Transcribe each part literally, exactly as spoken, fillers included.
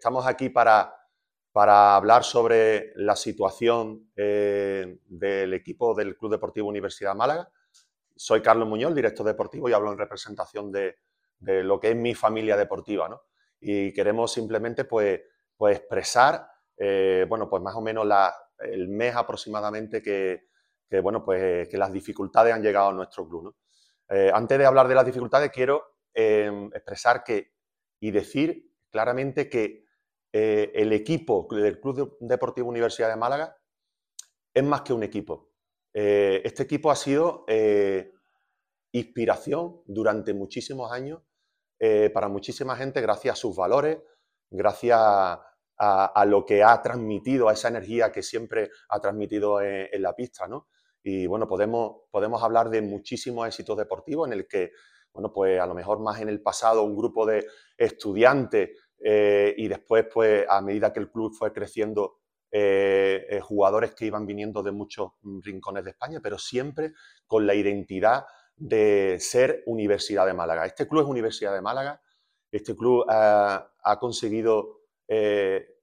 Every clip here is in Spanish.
estamos aquí para, para hablar sobre la situación eh, del equipo del Club Deportivo Universidad Málaga. Soy Carlos Muñoz, director deportivo, y hablo en representación de, de lo que es mi familia deportiva, ¿no? Y queremos simplemente pues, pues expresar, eh, bueno, pues más o menos la, el mes aproximadamente que, que, bueno, pues, que las dificultades han llegado a nuestro club, ¿no? Eh, antes de hablar de las dificultades, quiero eh, expresar que y decir claramente que eh, el equipo del Club Deportivo Universidad de Málaga es más que un equipo. Eh, este equipo ha sido eh, inspiración durante muchísimos años eh, para muchísima gente, gracias a sus valores, gracias a, a, a lo que ha transmitido, a esa energía que siempre ha transmitido en, en la pista, ¿no? Y bueno, podemos, podemos hablar de muchísimos éxitos deportivos en el que, bueno, pues a lo mejor más en el pasado un grupo de estudiantes eh, y después, pues a medida que el club fue creciendo, eh, eh, jugadores que iban viniendo de muchos rincones de España, pero siempre con la identidad de ser Universidad de Málaga. Este club es Universidad de Málaga, este club eh, ha conseguido eh,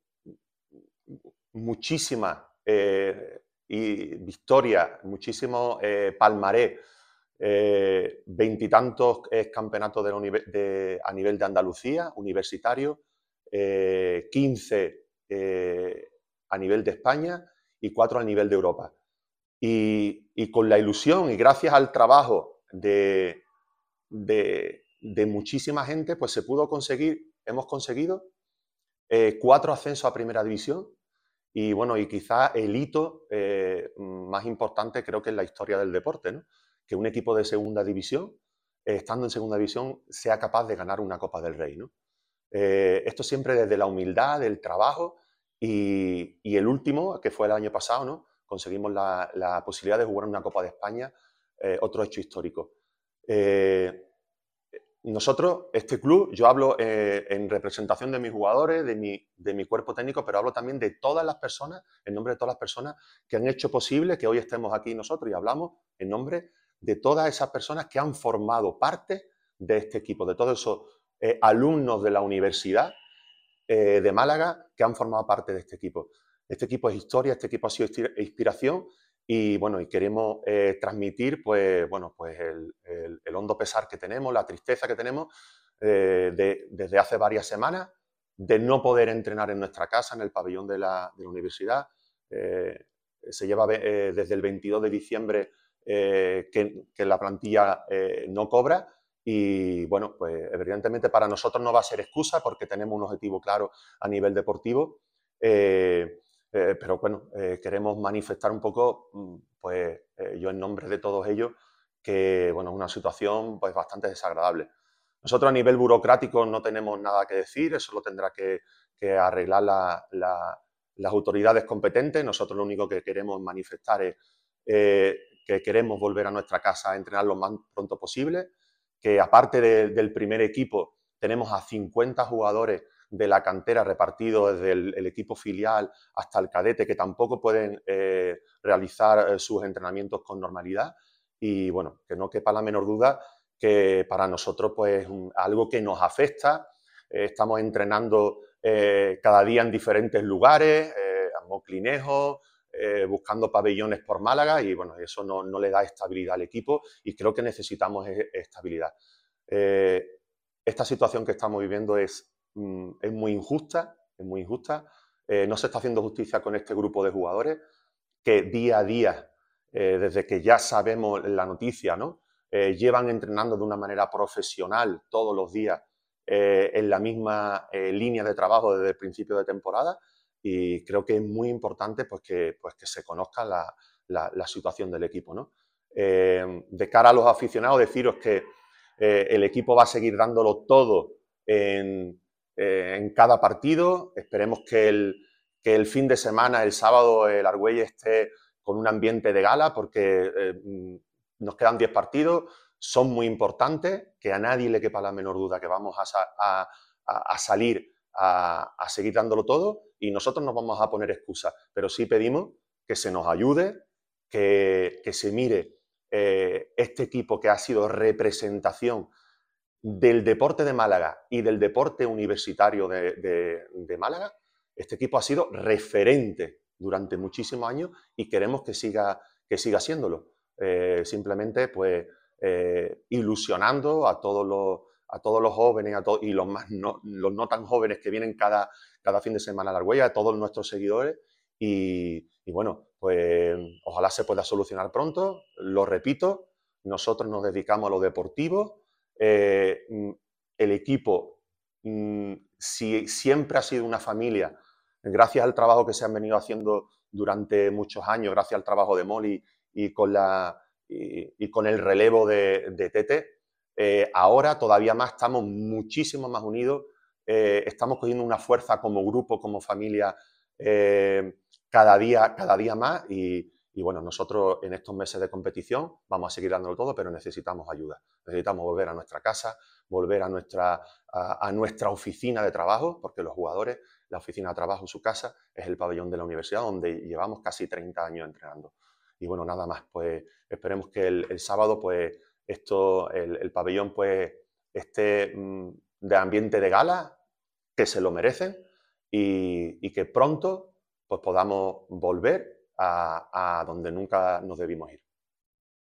muchísimas eh, victorias, muchísimos eh, palmarés, veintitantos eh, campeonatos de la de, a nivel de Andalucía, universitario, eh, quince eh, a nivel de España y cuatro a nivel de Europa. Y, y con la ilusión y gracias al trabajo de, de, de muchísima gente, pues se pudo conseguir, hemos conseguido eh, cuatro ascensos a Primera División y bueno, y quizás el hito eh, más importante creo que es la historia del deporte, ¿no? Que un equipo de Segunda División, eh, estando en Segunda División, sea capaz de ganar una Copa del Rey, ¿no? Eh, esto siempre desde la humildad, del trabajo y, y el último, que fue el año pasado, ¿no? Conseguimos la, la posibilidad de jugar una Copa de España, eh, otro hecho histórico. Eh, nosotros, este club, yo hablo eh, en representación de mis jugadores, de mi, de mi cuerpo técnico, pero hablo también de todas las personas, en nombre de todas las personas que han hecho posible que hoy estemos aquí nosotros y hablamos en nombre de todas esas personas que han formado parte de este equipo, de todos esos eh, alumnos de la Universidad eh, de Málaga que han formado parte de este equipo. Este equipo es historia, este equipo ha sido inspiración y bueno, y queremos eh, transmitir pues, bueno, pues el, el, el hondo pesar que tenemos, la tristeza que tenemos eh, de, desde hace varias semanas de no poder entrenar en nuestra casa, en el pabellón de la, de la universidad. Eh, se lleva eh, desde el veintidós de diciembre eh, que, que la plantilla eh, no cobra. Y bueno, pues evidentemente para nosotros no va a ser excusa porque tenemos un objetivo claro a nivel deportivo, eh, eh, pero bueno, eh, queremos manifestar un poco, pues eh, yo en nombre de todos ellos, que bueno, es una situación pues bastante desagradable. Nosotros a nivel burocrático no tenemos nada que decir, eso lo tendrá que, que arreglar la, la, las autoridades competentes. Nosotros lo único que queremos manifestar es eh, que queremos volver a nuestra casa a entrenar lo más pronto posible, que aparte de, del primer equipo tenemos a cincuenta jugadores de la cantera repartidos desde el, el equipo filial hasta el cadete que tampoco pueden eh, realizar eh, sus entrenamientos con normalidad y bueno, que no quepa la menor duda que para nosotros pues un, algo que nos afecta, eh, estamos entrenando eh, cada día en diferentes lugares, eh, a Moclinejo, Eh, buscando pabellones por Málaga y bueno, eso no, no le da estabilidad al equipo y creo que necesitamos estabilidad. Eh, esta situación que estamos viviendo es, mm, es muy injusta, es muy injusta. Eh, no se está haciendo justicia con este grupo de jugadores que día a día, eh, desde que ya sabemos la noticia, ¿no? Eh, llevan entrenando de una manera profesional todos los días eh, en la misma eh, línea de trabajo desde el principio de temporada. Y creo que es muy importante pues, que, pues, que se conozca la, la, la situación del equipo, ¿no? Eh, de cara a los aficionados, deciros que eh, el equipo va a seguir dándolo todo en, eh, en cada partido. Esperemos que el, que el fin de semana, el sábado, el Argüelles esté con un ambiente de gala porque eh, nos quedan diez partidos, son muy importantes, que a nadie le quepa la menor duda que vamos a, a, a salir A, a seguir dándolo todo y nosotros no vamos a poner excusas, pero sí pedimos que se nos ayude, que, que se mire eh, este equipo que ha sido representación del deporte de Málaga y del deporte universitario de, de, de Málaga, este equipo ha sido referente durante muchísimos años y queremos que siga, que siga siéndolo. Eh, simplemente, pues, eh, ilusionando a todos los, a todos los jóvenes a to y los, más no, los no tan jóvenes que vienen cada, cada fin de semana a la Argüella, a todos nuestros seguidores. Y, y bueno, pues ojalá se pueda solucionar pronto. Lo repito, nosotros nos dedicamos a lo deportivo. Eh, el equipo mm, si, siempre ha sido una familia, gracias al trabajo que se han venido haciendo durante muchos años, gracias al trabajo de Molly y con, la, y, y con el relevo de, de Tete, eh, ahora todavía más estamos muchísimo más unidos, eh, estamos cogiendo una fuerza como grupo, como familia, eh, cada, día, cada día más y, y bueno, nosotros en estos meses de competición vamos a seguir dándolo todo, pero necesitamos ayuda. Necesitamos volver a nuestra casa, volver a nuestra, a, a nuestra oficina de trabajo, porque los jugadores, la oficina de trabajo, su casa, es el pabellón de la universidad, donde llevamos casi treinta años entrenando. Y bueno, nada más, pues esperemos que el, el sábado, pues esto, el, el pabellón, pues esté mmm, de ambiente de gala, que se lo merecen, y, y que pronto pues podamos volver a, a donde nunca nos debimos ir.